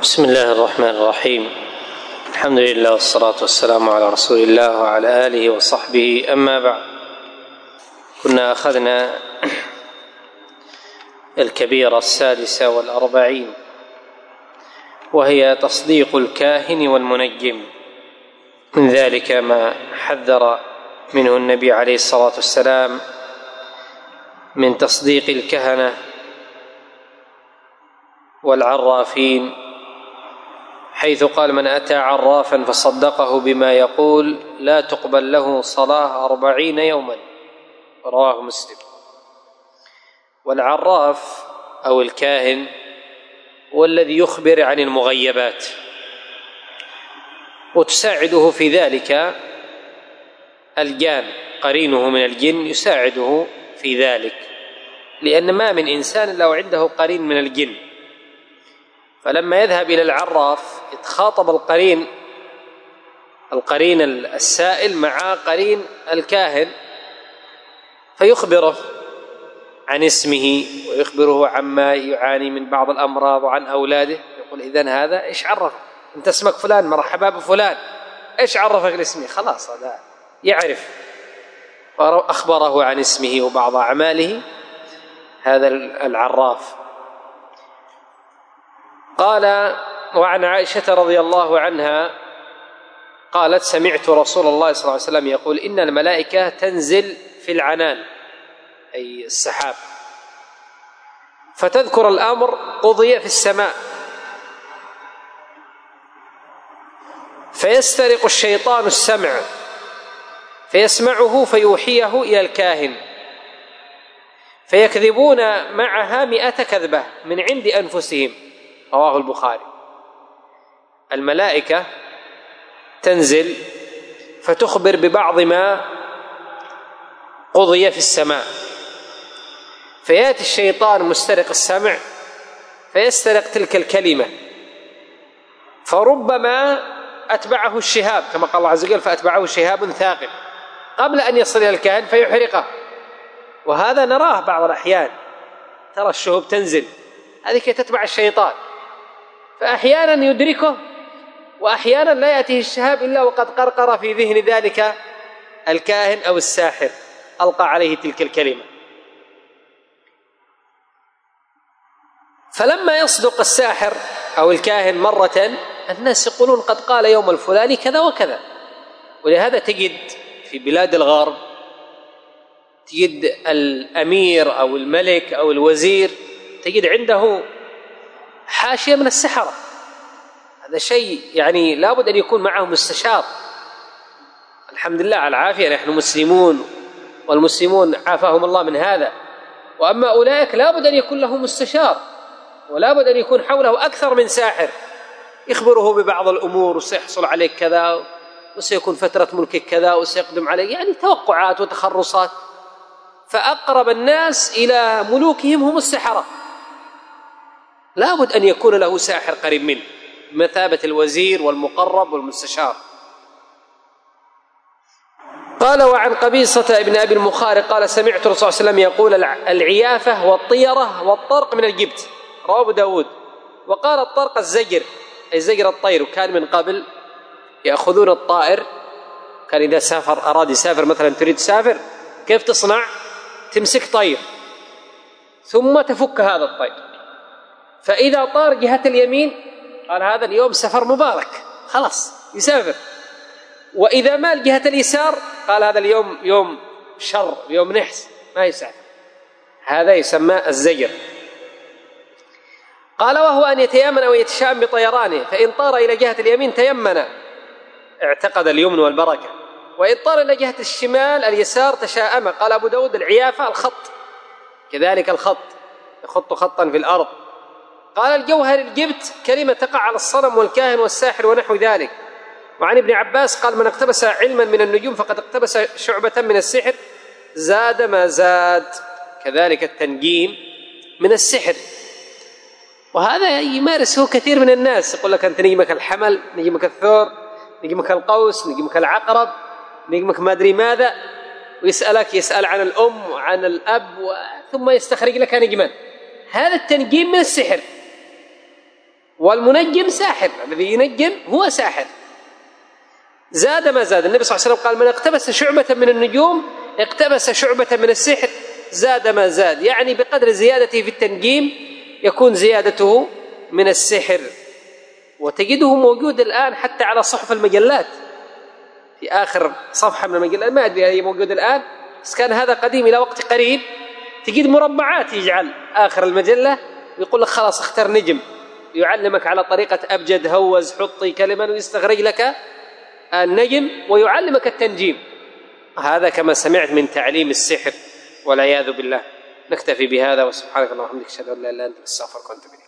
بسم الله الرحمن الرحيم. الحمد لله والصلاة والسلام على رسول الله وعلى آله وصحبه. أما بعد، كنا أخذنا الكبيرة 46 وهي تصديق الكاهن والمنجم. من ذلك ما حذر منه النبي عليه الصلاة والسلام من تصديق الكهنة والعرافين، حيث قال: من أتى عرافا فصدقه بما يقول لا تقبل له صلاة 40 يوما، رواه مسلم. والعراف أو الكاهن هو الذي يخبر عن المغيبات، وتساعده في ذلك الجان، قرينه من الجن يساعده في ذلك، لأن ما من إنسان إلا وعنده قرين من الجن. فلما يذهب إلى العراف يتخاطب القرين السائل مع قرين الكاهن، فيخبره عن اسمه ويخبره عما يعاني من بعض الأمراض وعن أولاده. يقول: إذن هذا إيش عرفك؟ أنت اسمك فلان، مرحبا بفلان، إيش عرفك الاسم؟ خلاص هذا يعرف، وأخبره عن اسمه وبعض أعماله هذا العراف. قال: وعن عائشة رضي الله عنها قالت: سمعت رسول الله صلى الله عليه وسلم يقول: إن الملائكة تنزل في العنان، أي السحاب، فتذكر الأمر قضي في السماء، فيسترق الشيطان السمع فيسمعه فيوحيه إلى الكاهن، فيكذبون معها 100 كذبة من عند أنفسهم، رواه البخاري. الملائكة تنزل فتخبر ببعض ما قضي في السماء، فيأتي الشيطان مسترق السمع فيسترق تلك الكلمة، فربما أتبعه الشهاب، كما قال الله عز وجل: فأتبعه شهاب ثاقب، قبل أن يصل إلى الكاهن فيحرقه. وهذا نراه بعض الأحيان، ترى الشهب تنزل، هذه كي تتبع الشيطان، فأحيانا يدركه وأحيانا لا يأتيه الشهاب إلا وقد قرقر في ذهن ذلك الكاهن أو الساحر، ألقى عليه تلك الكلمة. فلما يصدق الساحر أو الكاهن مرة، الناس يقولون: قد قال يوم الفلاني كذا وكذا. ولهذا تجد في بلاد الغرب، تجد الأمير أو الملك أو الوزير تجد عنده حاشية من السحرة. هذا شيء يعني لابد أن يكون معه مستشار. الحمد لله على العافية، نحن مسلمون والمسلمون عافاهم الله من هذا. وأما أولئك لابد أن يكون له مستشار، ولابد أن يكون حوله أكثر من ساحر يخبره ببعض الأمور، وسيحصل عليك كذا، وسيكون فترة ملكك كذا، وسيقدم عليك، يعني توقعات وتخرصات. فأقرب الناس إلى ملوكهم هم السحرة، لابد أن يكون له ساحر قريب منه بمثابة الوزير والمقرب والمستشار. قال: وعن قبيصة ابن أبي المخارق قال: سمعت الرسول صلى الله عليه وسلم يقول: العيافة والطيرة والطرق من الجبت، رواه أبو داود. وقال: الطرق الزجر، أي زجر الطير. وكان من قبل يأخذون الطائر، كان إذا سافر أراد يسافر مثلا، تريد تسافر، كيف تصنع؟ تمسك طير ثم تفك هذا الطير، فإذا طار جهة اليمين قال: هذا اليوم سفر مبارك، خلاص يسافر. وإذا مال جهة اليسار قال: هذا اليوم يوم شر، يوم نحس، ما يسافر. هذا يسمى الزجر. قال: وهو أن يتيامن أو يتشام بطيرانه، فإن طار إلى جهة اليمين تيمن اعتقد اليمن والبركة، وإن طار إلى جهة الشمال اليسار تشاءم. قال أبو داود: العيافة الخط، كذلك الخط يخط خطا في الأرض. قال: الجوهر الجبت كلمة تقع على الصنم والكاهن والساحر ونحو ذلك. وعن ابن عباس قال: من اقتبس علما من النجوم فقد اقتبس شعبة من السحر، زاد ما زاد. كذلك التنجيم من السحر، وهذا يمارسه كثير من الناس. يقول لك: أنت نجمك الحمل، نجمك الثور، نجمك القوس، نجمك العقرب، نجمك ما أدري ماذا، ويسألك، يسأل عن الأم وعن الأب، ثم يستخرج لك نجما. هذا التنجيم من السحر. والمنجم ساحر، الذي ينجم هو ساحر. زاد ما زاد، النبي صلى الله عليه وسلم قال: من اقتبس شعبة من النجوم اقتبس شعبة من السحر. زاد ما زاد، يعني بقدر زيادته في التنجيم يكون زيادته من السحر. وتجده موجود الآن حتى على صحف المجلات، في آخر صفحة من المجلات، ما أدري هي موجود الآن، بس كان هذا قديم إلى وقت قريب، تجد مربعات يجعل آخر المجلة ويقول لك خلاص اختر نجم، يعلمك على طريقة أبجد هوز حطي كلمة ويستخرج لك النجم ويعلمك التنجيم. هذا كما سمعت من تعليم السحر والعياذ بالله. نكتفي بهذا، وسبحانك اللهم وبحمدك أشهد أن لا إله إلا أنت أستغفرك وأتوب إليك.